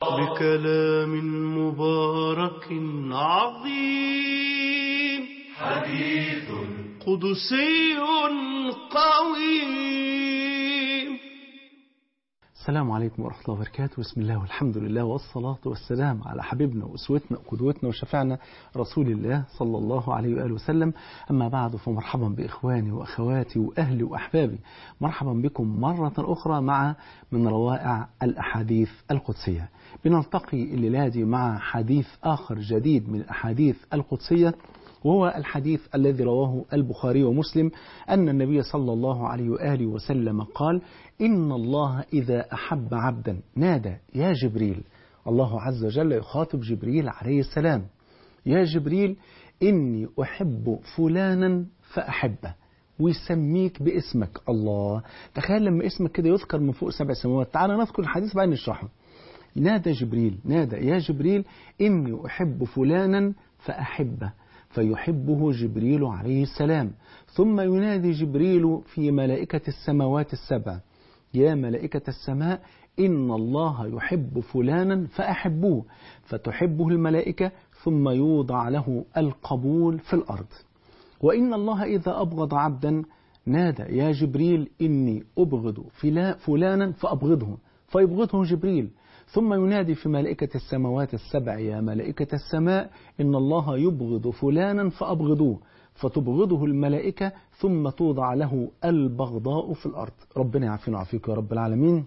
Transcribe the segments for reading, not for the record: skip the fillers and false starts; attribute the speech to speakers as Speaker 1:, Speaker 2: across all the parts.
Speaker 1: بكلام مبارك عظيم
Speaker 2: حديث
Speaker 1: قدسي قويم.
Speaker 3: السلام عليكم ورحمة الله وبركاته. بسم الله والحمد لله والصلاة والسلام على حبيبنا وأسوتنا وقدوتنا وشفعنا رسول الله صلى الله عليه وآله وسلم. أما بعد، فمرحبا بإخواني وأخواتي وأهلي وأحبابي، مرحبا بكم مرة أخرى مع من روائع الأحاديث القدسية. بنلتقي الليلة دي مع حديث آخر جديد من الأحاديث القدسية، وهو الحديث الذي رواه البخاري ومسلم أن النبي صلى الله عليه وآله وسلم قال: إن الله إذا أحب عبدا نادى يا جبريل. الله عز وجل يخاطب جبريل عليه السلام: يا جبريل إني أحب فلانا فأحبه، ويسميك باسمك. الله، تخيل لما اسمك كده يذكر من فوق 7 سماوات. تعالى نذكر الحديث بعد نشرحه. نادى جبريل، نادى يا جبريل إني أحب فلانا فأحبه، فيحبه جبريل عليه السلام. ثم ينادي جبريل في ملائكة السماوات ال7: يا ملائكة السماء إن الله يحب فلانا فأحبوه، فتحبه الملائكة، ثم يوضع له القبول في الأرض. وإن الله إذا أبغض عبدا نادى يا جبريل إني أبغض فلانا فأبغضه، فيبغضه جبريل. ثم ينادي في ملائكة السماوات ال7: يا ملائكة السماء إن الله يبغض فلانا فأبغضوه، فتبغضه الملائكة، ثم توضع له البغضاء في الأرض. ربنا يعافينا ويعافيك يا رب العالمين،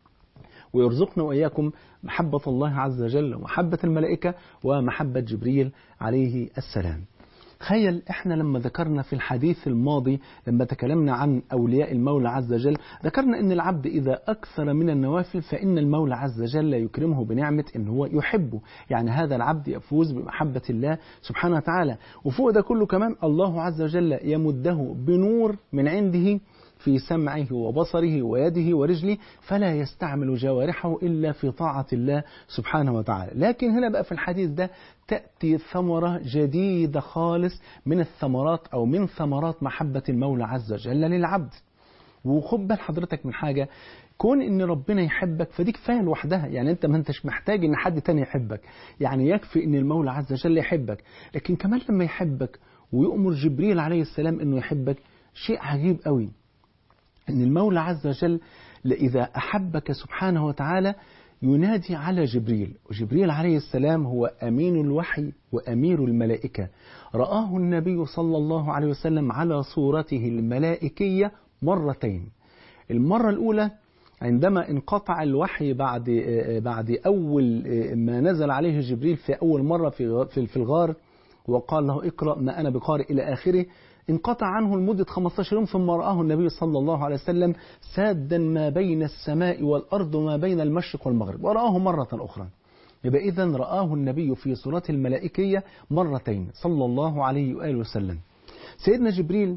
Speaker 3: ويرزقنا وإياكم محبة الله عز وجل ومحبة الملائكة ومحبة جبريل عليه السلام. تخيل احنا لما ذكرنا في الحديث الماضي، لما تكلمنا عن أولياء المولى عز وجل، ذكرنا ان العبد إذا أكثر من النوافل فإن المولى عز وجل يكرمه بنعمة ان هو يحبه. يعني هذا العبد يفوز بمحبة الله سبحانه وتعالى. وفوق ده كله كمان الله عز وجل يمده بنور من عنده في سمعه وبصره ويده ورجله، فلا يستعمل جوارحه إلا في طاعة الله سبحانه وتعالى. لكن هنا بقى في الحديث ده تأتي ثمرة جديدة خالص من الثمرات أو من ثمرات محبة المولى عز وجل للعبد. وخد بال حضرتك من حاجة، كون ان ربنا يحبك فدي كفايه لوحدها. يعني انت ما انتش محتاج ان حد تاني يحبك، يعني يكفي ان المولى عز وجل يحبك. لكن كمان لما يحبك ويؤمر جبريل عليه السلام انه يحبك، شيء عجيب قوي ان المولى عز وجل إذا أحبك سبحانه وتعالى ينادي على جبريل. وجبريل عليه السلام هو أمين الوحي وأمير الملائكة. رآه النبي صلى الله عليه وسلم على صورته الملائكية مرتين. المرة الأولى عندما انقطع الوحي بعد أول ما نزل عليه جبريل في أول مرة في الغار، وقال له اقرأ ما أنا بقارئ إلى آخره. انقطع عنه لمدة 15 يوم، ثم رآه النبي صلى الله عليه وسلم سادا ما بين السماء والأرض وما بين المشرق والمغرب، ورآه مرة أخرى. يبقى إذن رآه النبي في صورة الملائكية مرتين صلى الله عليه وآله وسلم. سيدنا جبريل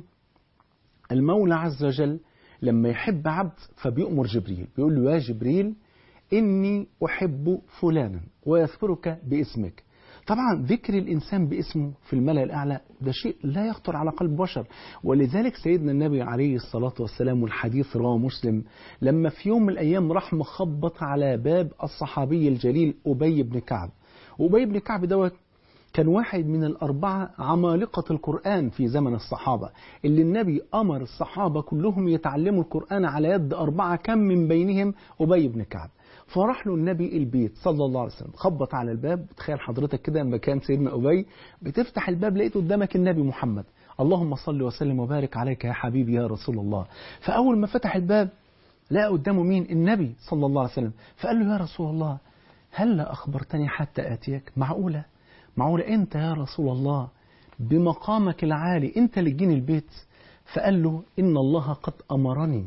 Speaker 3: المولى عز وجل لما يحب عبد فبيؤمر جبريل، بيقول له يا جبريل إني أحب فلانا، ويذكرك باسمك. طبعا ذكر الإنسان باسمه في الملأ الأعلى ده شيء لا يخطر على قلب بشر. ولذلك سيدنا النبي عليه الصلاة والسلام، والحديث رواه مسلم، لما في يوم من الأيام راح مخبط على باب الصحابي الجليل أبي بن كعب. وأبي بن كعب دوت كان واحد من الأربعة عمالقة القرآن في زمن الصحابة، اللي النبي أمر الصحابة كلهم يتعلموا القرآن على يد 4، كم من بينهم أبي بن كعب. فراح له النبي البيت صلى الله عليه وسلم، خبط على الباب. تخيل حضرتك كده لما كان سيدنا أبي بتفتح الباب لقيت قدامك النبي محمد، اللهم صل وسلم وبارك عليك يا حبيبي يا رسول الله. فأول ما فتح الباب لقى قدامه مين؟ النبي صلى الله عليه وسلم. فقال له يا رسول الله هل أخبرتني حتى آتيك؟ معقولة أنت يا رسول الله بمقامك العالي أنت اللي تجيني البيت؟ فقال له إن الله قد أمرني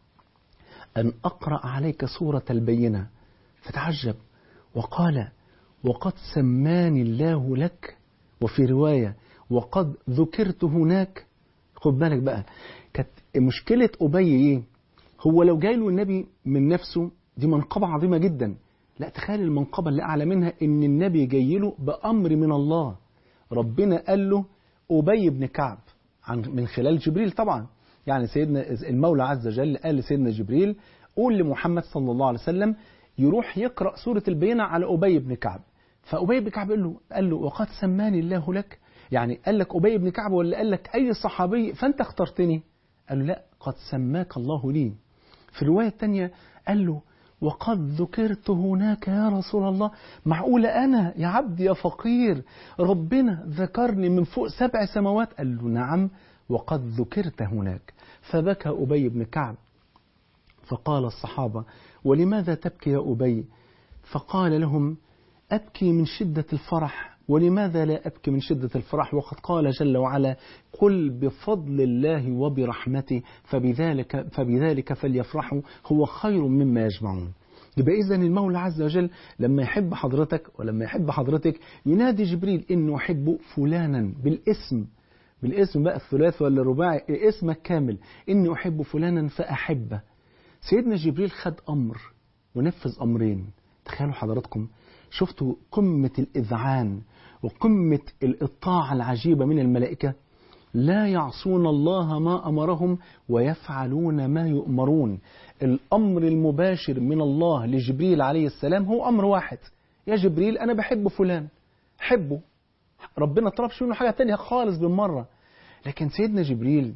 Speaker 3: أن أقرأ عليك سورة البينة. فتعجب وقال وقد سماني الله لك، وفي رواية وقد ذكرت هناك. خد بالك بقى، كانت مشكلة أبي إيه؟ هو لو جاي له النبي من نفسه دي منقبة عظيمة جدا. لا، تخيل المنقبة اللي أعلى منها إن النبي جاي له بأمر من الله. ربنا قال له أبي بن كعب من خلال جبريل طبعا. يعني سيدنا المولى عز وجل قال لسيدنا جبريل قول لمحمد صلى الله عليه وسلم يروح يقرأ سورة البينة على أبي بن كعب. فأبي بن كعب قال له وقد سماني الله لك، يعني قال لك أبي بن كعب ولا قال لك أي صحابي فأنت اخترتني؟ قال له لا، قد سماك الله لي. في الرواية الثانية قال له وقد ذكرت هناك يا رسول الله، معقولة أنا يا عبد يا فقير ربنا ذكرني من فوق 7 سماوات؟ قال له نعم وقد ذكرت هناك. فبكى أبي بن كعب. فقال الصحابة ولماذا تبكي يا أبي؟ فقال لهم أبكي من شدة الفرح. ولماذا لا أبكي من شدة الفرح وقد قال جل وعلا قل بفضل الله وبرحمته فبذلك فليفرحوا هو خير مما يجمعون. يبقى إذن المولى عز وجل لما يحب حضرتك ولما يحب حضرتك ينادي جبريل إنه يحب فلانا بالاسم بقى الثلاث ولا الرباعي، اسمك كامل، إني أحب فلانا فأحبه. سيدنا جبريل خد أمر ونفذ أمرين. تخيلوا حضراتكم، شفتوا قمة الإذعان وقمة الإطاعة العجيبة من الملائكة، لا يعصون الله ما أمرهم ويفعلون ما يؤمرون. الأمر المباشر من الله لجبريل عليه السلام هو أمر واحد، يا جبريل أنا بحب فلان، حبه. ربنا طلبش منه حاجة تانية خالص بالمرة. لكن سيدنا جبريل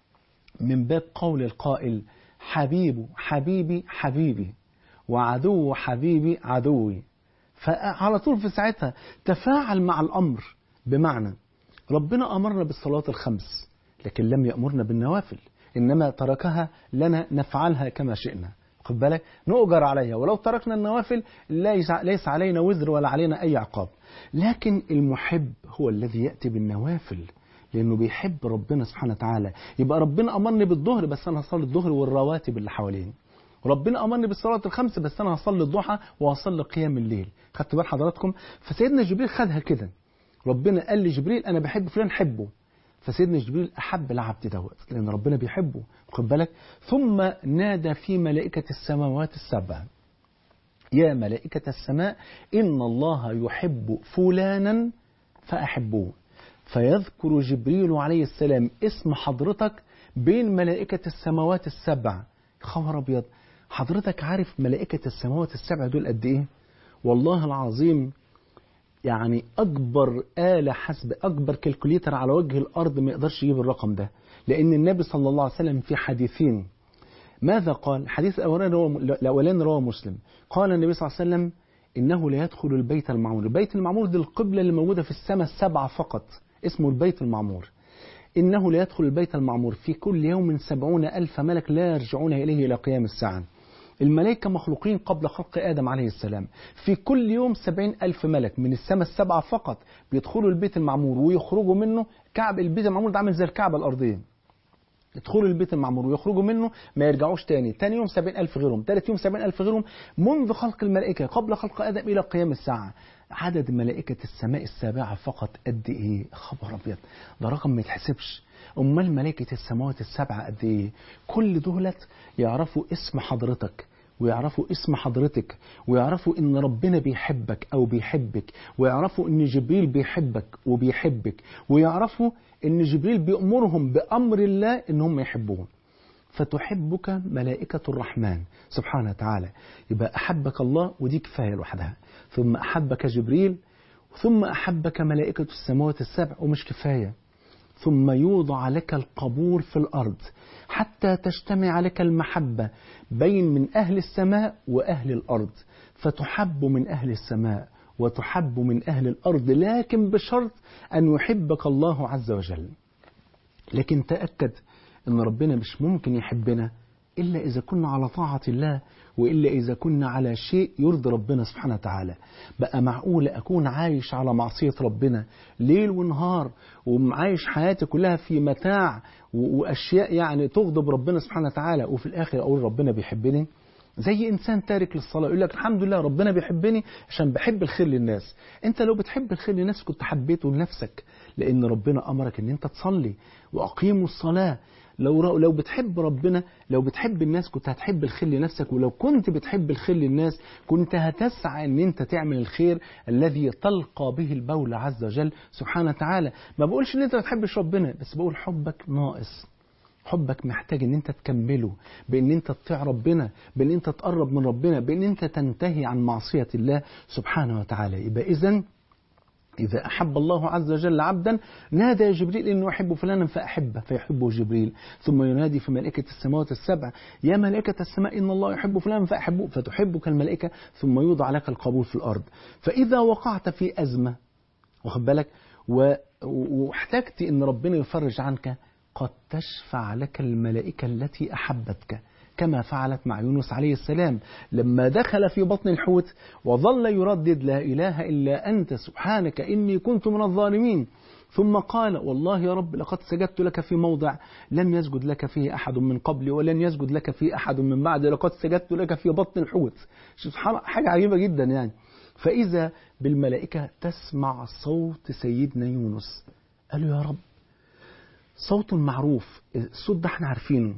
Speaker 3: من باب قول القائل حبيبه حبيبي حبيبي وعدو حبيبي عدوي، فعلى طول في ساعتها تفاعل مع الأمر. بمعنى ربنا أمرنا بالصلاة الخمس لكن لم يأمرنا بالنوافل، إنما تركها لنا نفعلها كما شئنا، خد بالك، نؤجر عليها، ولو تركنا النوافل ليس علينا وزر ولا علينا أي عقاب. لكن المحب هو الذي يأتي بالنوافل لأنه بيحب ربنا سبحانه وتعالى. يبقى ربنا أمرني بالظهر بس أنا هصلي الظهر والرواتب اللي حوالين، ربنا أمرني بالصلاة الخمس بس أنا هصلي الضحى وهصلي قيام الليل. خدت بال حضراتكم؟ فسيدنا جبريل خدها كده، ربنا قال لجبريل أنا بحب فلان حبه، فسيدنا جبريل أحب العبد دوت لأن ربنا بيحبه، خد بالك. ثم نادى في ملائكة السماوات السبع يا ملائكة السماء إن الله يحب فلانا فأحبوه. فيذكر جبريل عليه السلام اسم حضرتك بين ملائكة السماوات السبع. خبر أبيض، حضرتك عارف ملائكة السماوات السبع دول قد إيه؟ والله العظيم يعني أكبر آلة حسب، أكبر كالكوليتر على وجه الأرض ما يقدرش يجيب الرقم ده. لأن النبي صلى الله عليه وسلم في حديثين ماذا قال؟ الحديث الأولاني رواه مسلم، قال النبي صلى الله عليه وسلم إنه لا يدخل البيت المعمور. البيت المعمور دي القبلة اللي موجودة في السماء السبعة فقط، اسمه البيت المعمور. إنه لا يدخل البيت المعمور في كل يوم 70,000 ملك لا يرجعون إليه إلى قيام الساعة. الملائكة مخلوقين قبل خلق آدم عليه السلام، في كل يوم 70,000 ملك من السماء السبعة فقط بيدخلوا البيت المعمور ويخرجوا منه. كعب البيت المعمور ده عامل زي الكعبة الأرضية، يدخلوا البيت المعمور ويخرجوا منه ما يرجعوش تاني يوم 70,000 غيرهم، ثالث يوم 70,000 غيرهم، منذ خلق الملائكة قبل خلق آدم إلى قيام الساعة. عدد ملائكة السماء السابعة فقط قد إيه؟ خبر أبيض، ده رقم ما يتحسبش. أمال ملائكة السماوات السبعة قد إيه؟ كل دولت يعرفوا اسم حضرتك ويعرفوا اسم حضرتك ويعرفوا إن ربنا بيحبك أو بيحبك، ويعرفوا إن جبريل بيحبك وبيحبك، ويعرفوا إن جبريل بيأمرهم بأمر الله إنهم يحبوه. فتحبك ملائكة الرحمن سبحانه وتعالى. يبقى أحبك الله ودي كفاية لوحدها، ثم أحبك جبريل، ثم أحبك ملائكة السماوات السبع، ومش كفاية، ثم يوضع لك القبول في الأرض حتى تجتمع لك المحبة بين من أهل السماء وأهل الأرض، فتحب من أهل السماء وتحب من أهل الأرض، لكن بشرط أن يحبك الله عز وجل. لكن تأكد أن ربنا مش ممكن يحبنا إلا إذا كنا على طاعة الله، وإلا إذا كنا على شيء يرضي ربنا سبحانه وتعالى. بقى معقول أكون عايش على معصية ربنا ليل ونهار وعايش حياتي كلها في متاع وأشياء يعني تغضب ربنا سبحانه وتعالى، وفي الآخر أقول ربنا بيحبني؟ زي إنسان تارك للصلاة يقول لك الحمد لله ربنا بيحبني عشان بحب الخير للناس. أنت لو بتحب الخير للناس كنت حبيته لنفسك، لأن ربنا أمرك أن أنت تصلي وأقيموا الصلاة. لو بتحب ربنا، لو بتحب الناس كنت هتحب الخير لنفسك، ولو كنت بتحب الخير للناس كنت هتسعى ان انت تعمل الخير الذي تلقى به المولى عز وجل سبحانه وتعالى. ما بقولش ان انت ما بتحبش ربنا، بس بقول حبك ناقص، حبك محتاج ان انت تكمله بان انت تطيع ربنا، بان انت تقرب من ربنا، بان انت تنتهي عن معصية الله سبحانه وتعالى. يبقى إذا أحب الله عز وجل عبدا نادى جبريل إنه يحب فلانا فأحبه فيحبه جبريل، ثم ينادي في ملائكة السماوات السبع يا ملائكة السماء إن الله يحب فلانا فأحبه فتحبك الملائكة، ثم يوضع لك القبول في الأرض. فإذا وقعت في أزمة واخد بالك واحتجت إن ربنا يفرج عنك، قد تشفع لك الملائكة التي أحبتك، كما فعلت مع يونس عليه السلام لما دخل في بطن الحوت وظل يردد لا إله إلا أنت سبحانك إني كنت من الظالمين، ثم قال والله يا رب لقد سجدت لك في موضع لم يسجد لك فيه أحد من قبلي ولن يسجد لك فيه أحد من بعدي، لقد سجدت لك في بطن الحوت. سبحان، حاجة عجيبة جدا يعني. فإذا بالملائكة تسمع صوت سيدنا يونس، قالوا يا رب صوت معروف، الصوت ده احنا عارفينه،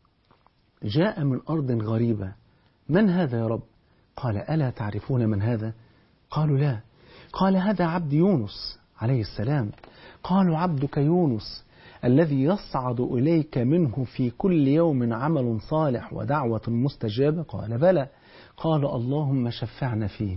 Speaker 3: جاء من أرض غريبة، من هذا يا رب؟ قال ألا تعرفون من هذا؟ قالوا لا. قال هذا عبد يونس عليه السلام. قالوا عبدك يونس الذي يصعد إليك منه في كل يوم عمل صالح ودعوة مستجابة؟ قال بلى. قال اللهم شفعنا فيه.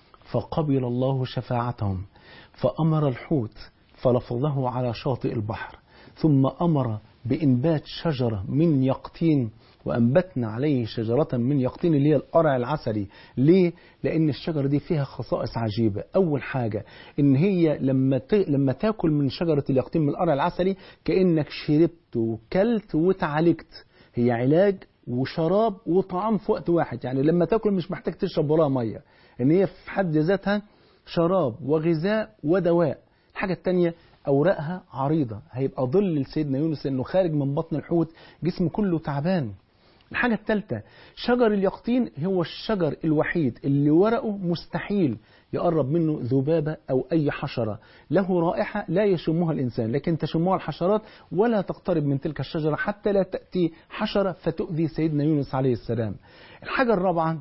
Speaker 3: فقبل الله شفاعتهم، فأمر الحوت فلفظه على شاطئ البحر، ثم أمر بإنبات شجرة من يقطين، وأنبتنا عليه شجرة من يقطين اللي هي القرع العسلي. ليه؟ لأن الشجرة دي فيها خصائص عجيبة. أول حاجة إن هي لما تاكل من شجرة اليقطين من القرع العسلي كأنك شربت وكلت وتعالجت، هي علاج وشراب وطعام في وقت واحد. يعني لما تاكل مش محتاج تشرب وراها مية، إن هي في حد ذاتها شراب وغذاء ودواء. الحاجة التانية أوراقها عريضة، هيبقى ظل لسيدنا يونس لأنه خارج من بطن الحوت جسمه كله تعبان. الحاجة الثالثة شجر اليقطين هو الشجر الوحيد اللي ورقه مستحيل يقرب منه ذبابة أو أي حشرة، له رائحة لا يشمها الإنسان لكن تشمها الحشرات، ولا تقترب من تلك الشجرة حتى لا تأتي حشرة فتؤذي سيدنا يونس عليه السلام. الحاجة الرابعة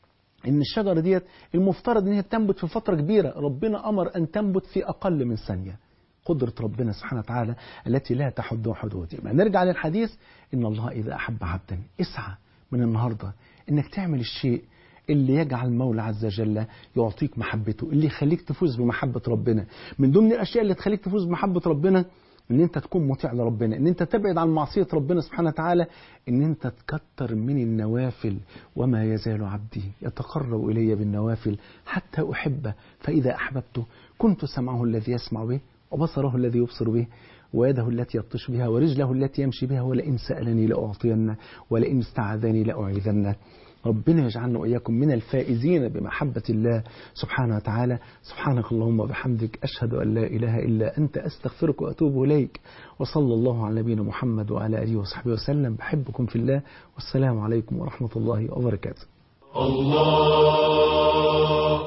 Speaker 3: إن الشجرة ديت المفترض إن هي تنبت في فترة كبيرة، ربنا أمر أن تنبت في أقل من ثانية. قدرة ربنا سبحانه وتعالى التي لا تحد حدود. يبقى نرجع للحديث، إن الله إذا أحب عبدا، اسعى من النهاردة إنك تعمل الشيء اللي يجعل المولى عز وجل يعطيك محبته، اللي يخليك تفوز بمحبة ربنا. من ضمن الأشياء اللي تخليك تفوز بمحبة ربنا إن أنت تكون مطيع لربنا، إن أنت تبعد عن معصية ربنا سبحانه وتعالى، إن أنت تكتر من النوافل. وما يزال عبدي يتقرب إلي بالنوافل حتى أحبه، فإذا أحببته كنت سمعه الذي يسمع به، وبصره الذي يبصر به، ويده التي يبطش بها، ورجله التي يمشي بها، ولئن سألني لأعطينه، ولئن استعاذني لأعيذنه. ربنا يجعلنا وإياكم من الفائزين بمحبة الله سبحانه وتعالى. سبحانك اللهم وبحمدك، أشهد أن لا إله إلا أنت، أستغفرك وأتوب إليك. وصلى الله على نبينا محمد وعلى آله وصحبه وسلم. بحبكم في الله، والسلام عليكم ورحمة الله وبركاته.
Speaker 1: الله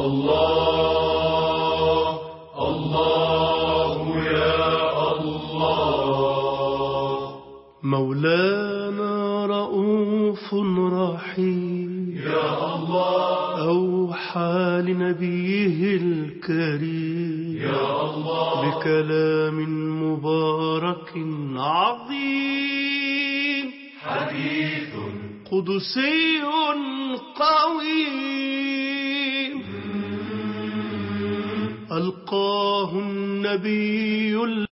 Speaker 1: الله الله يا الله، مولانا رؤوف رحيم يا الله، أوحى لنبيه الكريم يا الله بكلام مبارك عظيم، حديث قدسي قويم، ألقاه النبي